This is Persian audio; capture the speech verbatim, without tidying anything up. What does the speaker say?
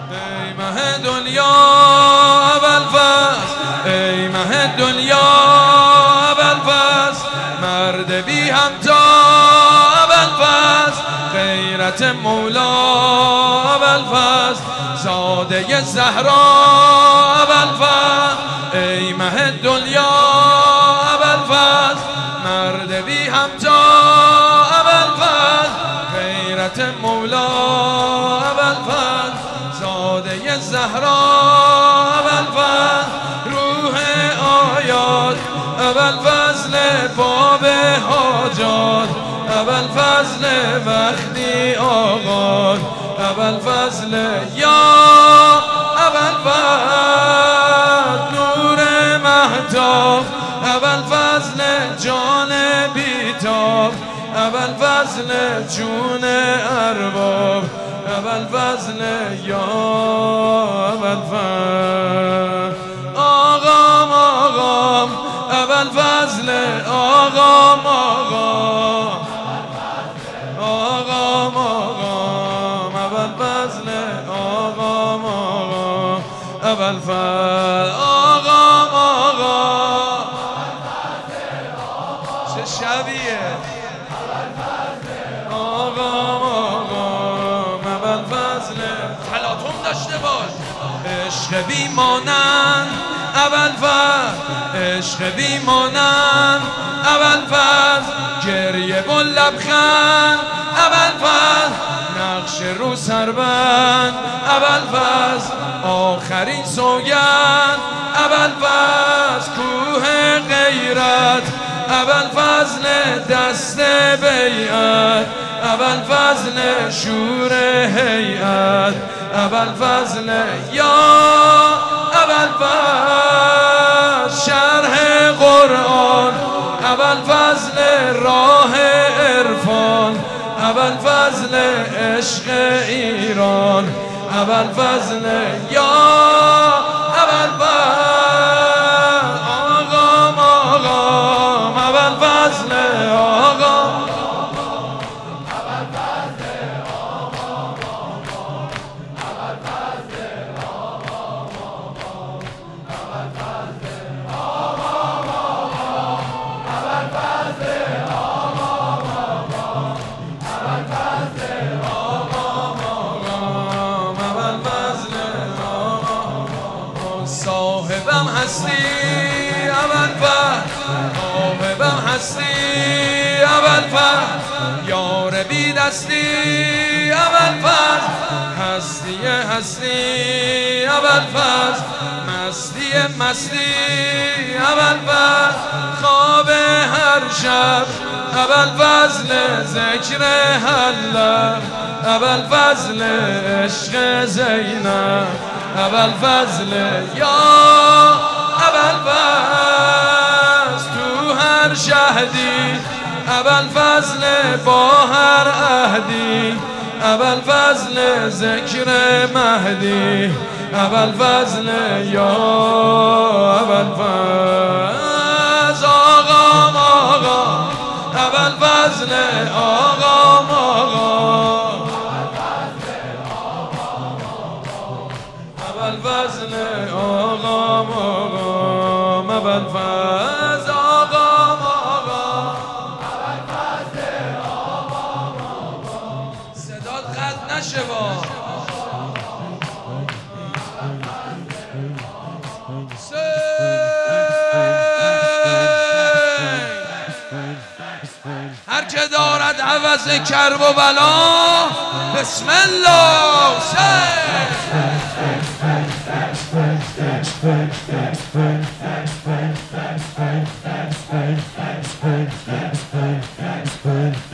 ای مه دنیا ابوالفضل، ای مه دنیا ابوالفضل، مرد بی همتا ابوالفضل، غیرت مولا ابوالفضل، زاده زهرا ابوالفضل، ای مه دنیا ابوالفضل، مرد بی همتا ابوالفضل، غیرت مولا ابوالفضل، زاده زهرا ابوالفضل، روح آیات ابوالفضل، باب حاجات ابوالفضل، وقتی آغاز ابوالفضل، یا ابوالفضل، نور مهتاب ابوالفضل، جان بیتاب ابوالفضل، جون ارباب ابوالفضل، یا ابوالفضل، آقام آقام ابوالفضل، آقام آقام آقام آقام ابوالفضل، آقام آقام ابوالفضل، آقام آقام چه شبیه، آقام آقام ابوالفضل، تلاطم داشته باش، عشق بی مانند ابوالفضل، عشق بی مانند ابوالفضل، گریه و لبخند ابوالفضل، نقش رو سربند ابوالفضل، آخرین سوگند ابوالفضل، کوه غیرت ابوالفضل، دست بیعت ابوالفضل، شور هیئت ابوالفضل، یا ابوالفضل، شرح قرآن ابوالفضل، راه عرفان ابوالفضل، عشق ایران ابوالفضل، یا ابوالفضل، آقام آقام ابوالفضل، آقام صاحبم هستی ابوالفضل، صاحبم هستی ابوالفضل، یار بی دستی ابوالفضل، هستی هستی ابوالفضل، مستی مستی ابوالفضل، خواب هر شب ابوالفضل، ذکر هر لب ابوالفضل، عشق زینب ابوالفضل، یا ابوالفضل، تو هر شهدی ابوالفضل، با هر عهدی ابوالفضل، ذکر مهدی ابوالفضل، یا ابوالفضل، آقام آقام ابوالفضل، آقام آقام ابوالفضل، آقام آقام ابوالفضل، آقام آقام صدات قطع نشه با هر که دارد عوض کرب و بلا، بسم الله سه